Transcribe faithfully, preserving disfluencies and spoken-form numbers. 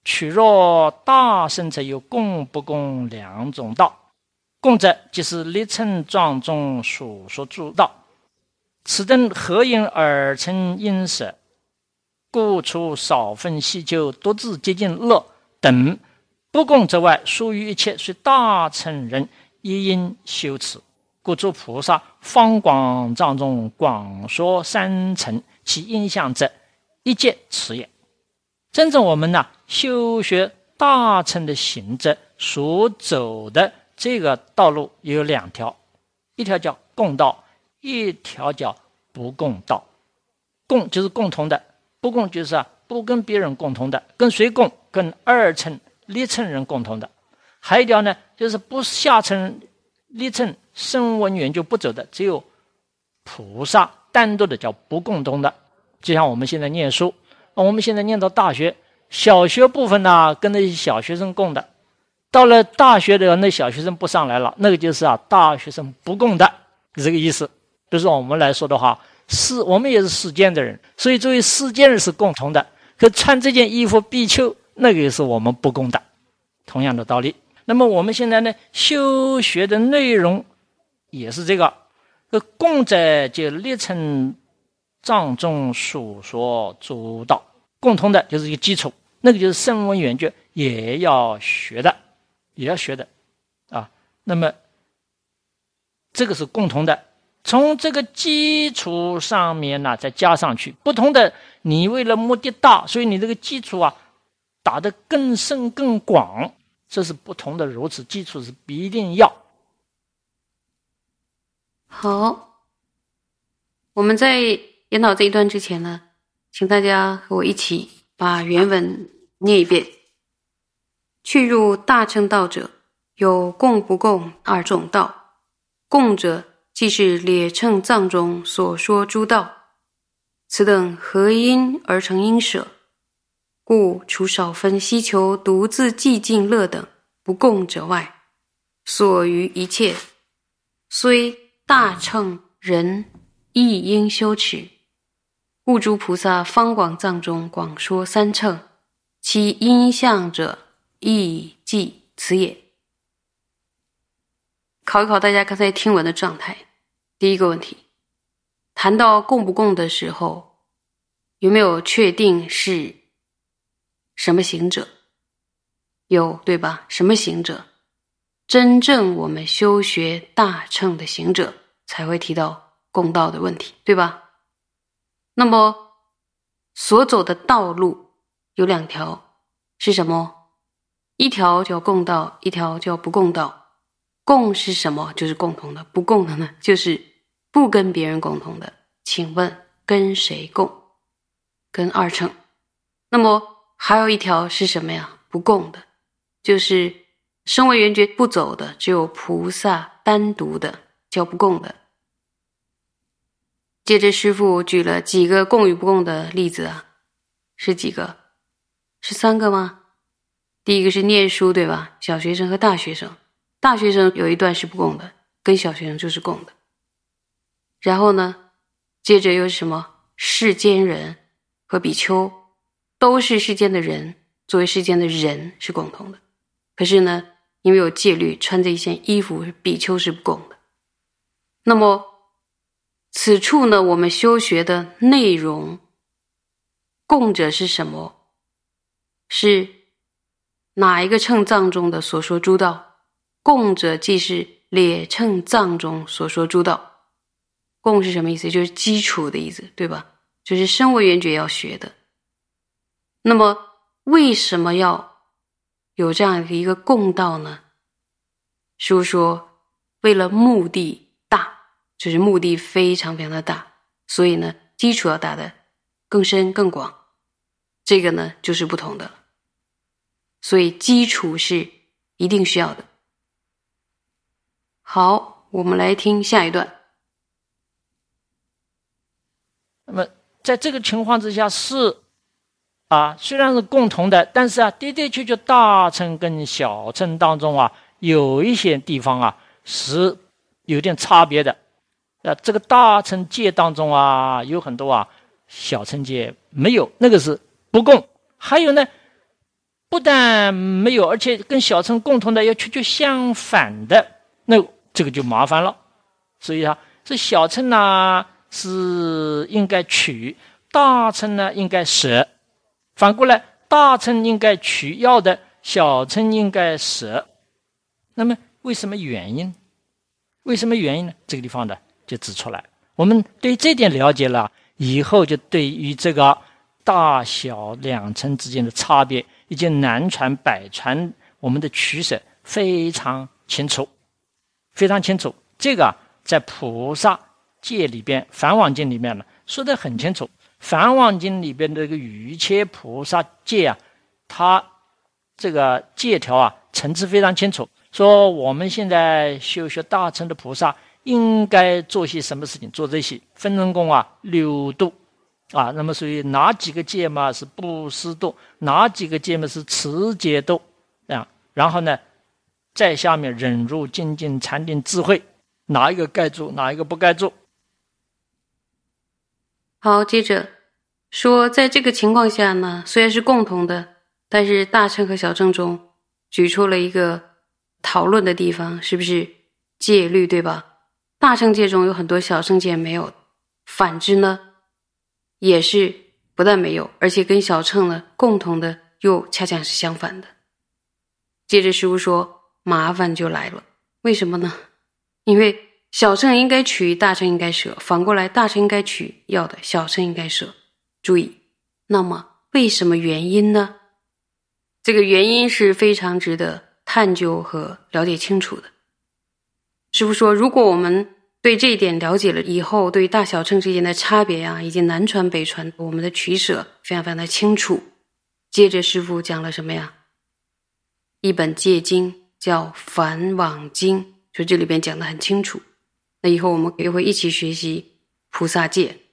取若大乘者有共不共两种道，共者即是立乘藏中所说诸道，此等合因而成因舍，故除少分细究独自接近乐等不共之外，属于一切虽大乘人亦应修持，故诸菩萨方广藏中广说三乘，其因相者一切此也。真正我们呢修学大乘的行者所走的这个道路有两条，一条叫共道，一条叫不共道。共就是共同的，不共就是啊不跟别人共同的，跟谁共？跟二乘立乘人共同的。还有一条呢，就是不下乘立乘声闻缘就不走的，只有菩萨单独的叫不共同的。就像我们现在念书，我们现在念到大学，小学部分呢跟那些小学生共的，到了大学的那小学生不上来了，那个就是啊大学生不共的，是这个意思。就是我们来说的话，是我们也是世间的人，所以作为世间人是共同的，可穿这件衣服比丘，那个也是我们不共的，同样的道理。那么我们现在呢修学的内容也是这个，共者就立乘藏中所说诸道，共同的就是一个基础，那个就是声闻缘觉也要学的，也要学的啊。那么这个是共同的，从这个基础上面呢再加上去，不同的你为了目的大，所以你这个基础啊打得更深更广，这是不同的，如此基础是必定要。 好，我们在研讨这一段之前呢，请大家和我一起把原文念一遍。去入大乘道者，有共不共二种道，共者即是列乘藏中所说诸道，此等合因而成因舍，故除少分希求独自寂静乐等不共者外，所余一切虽大乘人亦应修持，故诸菩萨方广藏中广说三乘，其因相者亦即此也。考一考大家刚才听闻的状态。第一个问题，谈到共不共的时候，有没有确定是什么行者？有，对吧？什么行者？真正我们修学大乘的行者才会提到共道的问题，对吧？那么所走的道路有两条，是什么？一条叫共道，一条叫不共道。共是什么？就是共同的。不共的呢，就是不跟别人共同的。请问跟谁共？跟二乘。那么还有一条是什么呀？不共的，就是声闻缘觉不走的，只有菩萨单独的，叫不共的。接着师父举了几个共与不共的例子啊，是几个？是三个吗？第一个是念书，对吧？小学生和大学生，大学生有一段是不共的，跟小学生就是共的。然后呢，接着又是什么？世间人和比丘都是世间的人，作为世间的人是共同的。可是呢，因为有戒律，穿这一件衣服，比丘是不共的。那么此处呢，我们修学的内容，共者是什么？是哪一个乘藏中的所说诸道？共者即是列乘藏中所说诸道。共是什么意思？就是基础的意思，对吧？就是声闻缘觉要学的。那么为什么要有这样一个共道呢？师父说，为了目的大，就是目的非常非常的大，所以呢，基础要打得更深更广。这个呢，就是不同的了。所以基础是一定需要的。好，我们来听下一段。 那么在这个情况之下是啊，虽然是共同的，但是啊，的的确确大乘跟小乘当中啊，有一些地方啊是有点差别的。啊，这个大乘戒当中啊，有很多啊小乘戒没有，那个是不共。还有呢， 不但没有，而且跟小乘共同的要去就相反的，那这个就麻烦了。所以啊，这小乘呢是应该取，大乘呢应该舍。反过来，大乘应该取要的，小乘应该舍。那么为什么原因？为什么原因呢？这个地方呢就指出来。我们对这点了解了以后，就对于这个大小两乘之间的差别，以及南传北传我们的取舍非常清楚，非常清楚。这个、啊、在菩萨戒里边，梵网经里面呢说得很清楚。梵网经里边的这个瑜伽菩萨戒啊，它这个戒条啊层次非常清楚，说我们现在修学大乘的菩萨应该做些什么事情，做这些分成功啊六度啊，那么所以哪几个戒嘛是布施度，哪几个戒嘛是持戒度啊，然后呢在下面忍辱精进禅定智慧，哪一个该做哪一个不该做。 好，接着说，在这个情况下呢，虽然是共同的，但是大乘和小乘中举出了一个讨论的地方，是不是戒律，对吧？大乘戒中有很多小乘戒没有，反之呢也是不但没有，而且跟小乘呢共同的又恰恰是相反的。接着师父说，麻烦就来了，为什么呢？因为小乘应该取，大乘应该舍，反过来大乘应该取要的，小乘应该舍。注意，那么为什么原因呢？这个原因是非常值得探究和了解清楚的。师父说，如果我们对这一点了解了以后，对大小乘之间的差别啊，以及南传北传我们的取舍非常非常的清楚。接着师父讲了什么呀？一本戒经叫梵网经，所以这里边讲得很清楚。那以后我们也会一起学习菩萨戒。